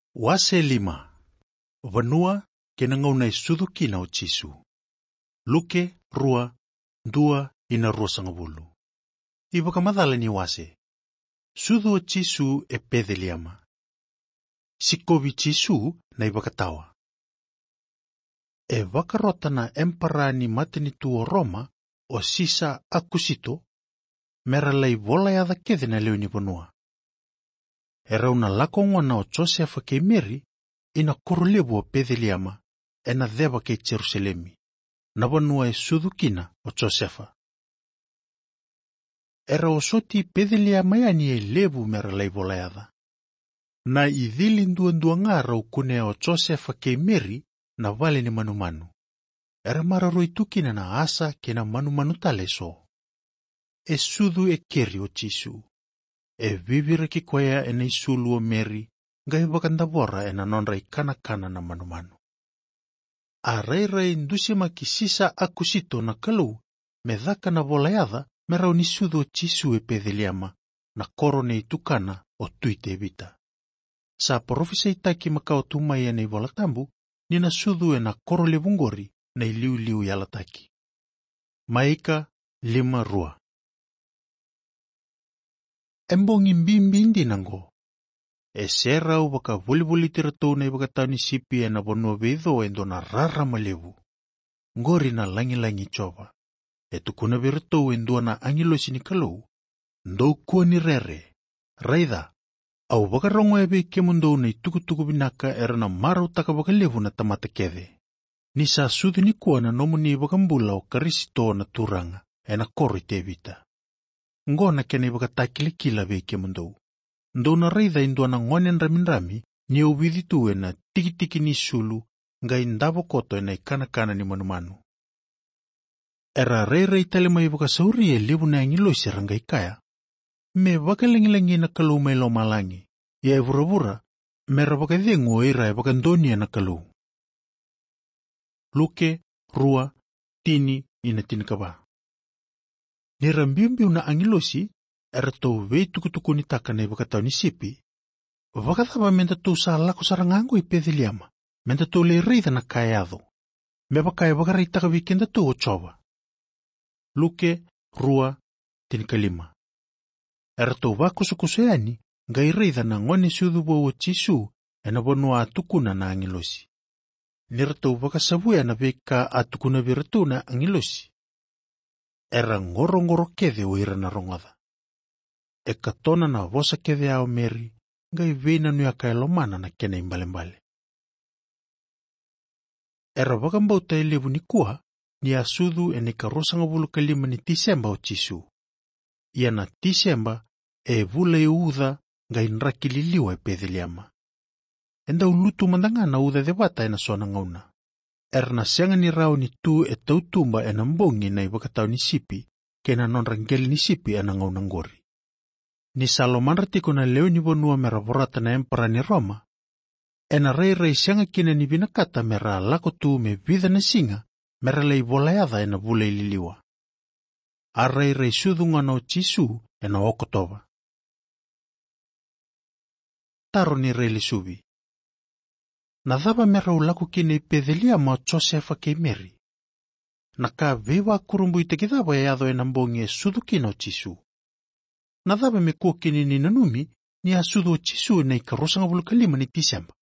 Wase 5. Vanua kenangauna e sudukina o Jisu. Luke 2:2-2. Ibakamadhala ni wase. Sudu o Jisu e pedeliama. Sikovi Jisu na ibakatawa. E vakarota na empara ni matinitu o Roma o Sisa Akusito, meralai volayada kede na leo ni vanua. E rauna lakongwana o Josefa ke Mary ina korulevu o pedeliama ena dheba ke Jerusalemi, na vanua e sudukina o Josefa. Era o soti pedeliama yani e levu meralai volayada. Na idhilindua ngara o kune o Josefa ke Mary na vale ni manumanu. Era mararoi tukina na asa kena manumanu taleso. E sudu e keri o Jisu. E vivira ki kwea ena isulu o Mary gai vakandavora ena nonra ikana na manumanu. A reirai ndusima ki Sisa Akusito na kalau me dhaka na volayada merau ni sudu o Jisu e pedeliama na korone itukana o tuite vita. Sa profesa itaki makao tumai ena ivolatambu nina sudu ena korole vungori na iliu yalataki. Maika 5:2. Embongi mbimbi nango. E sera u baka vuli tiratou na ibakatau ni sipi ena bonua veidho endo na rara malevu. Ngori na langi chova. E tukuna viratou endo na angilo sinikalou. Ndou kua ni rere. Raida. Au baka rongo ebe ke mundou na itukutuku binaka era na marau taka baka levu na tamata kede. Nisa sudu ni kua na nomuni baka mbula o karisito na turanga ena kori te vita. Ngona kene baka takilikila be ke mundou. Ndou na raida indua na ngonen raminrami ni uviditu ena tiki ni sulu ngai ndavo koto ena ikana ni manumanu. Era rei talema baka sauri e levu na angilo siranga ikaya. Me baka lengi na kalau mai lo malangi. Ya evura mera baka dengo ira e baka ndoni na kalau. Luke 2:3-4. Ni rambimbi una angilosi era tau vei tukutuku ni taka na baka tau ni sipi. Baka thaba menta tu sa lako sarangango i pedeliama. Menta tu le reida na kayado. Me baka e baka reitaka vikenda tu o chova. Luke 2:5. Era tau vakusukuseani ngai reida na ngone sudubo o Jisu ena bonua atukuna na angilosi. Nira tau vakasavuya na veka atukuna viratu na angilosi. Era ngoro kede o ira na rongoda. E katona na vosa kede ao Mary ngai veina nuya kailomana na kena imbale. Era vakambauta elevu ni kua ni asudu ene karosanga vulu kalima ni Disemba o Jisu. Ia na Disemba e vula e uda ngai nrakililiwa e pedeliama. Enda ulutu mandanga na uda de bata ena sona ngauna. Erna sianga ni rao ni tu e tautumba ena mbongi na ibakatau ni sipi kena non rangeli ni sipi ena ngauna ngori. Ni Saloman ratiko na leo ni bonua mera vorata na empara ni Roma. Ena rei sianga kina ni binakata mera lako tu me vida na singa mera lei volayada ena vula ililiwa. A rei sudunga no Jisu ena okotova. Taro ni rei lisubi. Nadhaba mera ulaku kine pedeliama o Josefa ke Mary. Naka viva kurumbu itekidhaba ya yado enambongi e sudu kina o Jisu. Nadhaba me kuo kine ni nanumi ni a sudu o Jisu na ikarosanga vulu kalima ni Disemba.